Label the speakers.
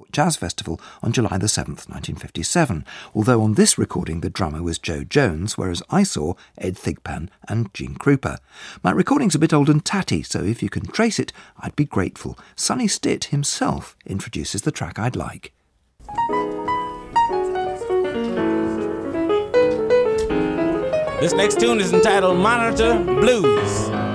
Speaker 1: Jazz Festival on July the 7th, 1957, although on this recording the drummer was Joe Jones, whereas I saw Ed Thigpen and Gene Krupa. My recording's a bit old and tatty, so if you can trace it, I'd be grateful. Sonny Stitt himself introduces the track I'd like.
Speaker 2: This next tune is entitled Monitor Blues.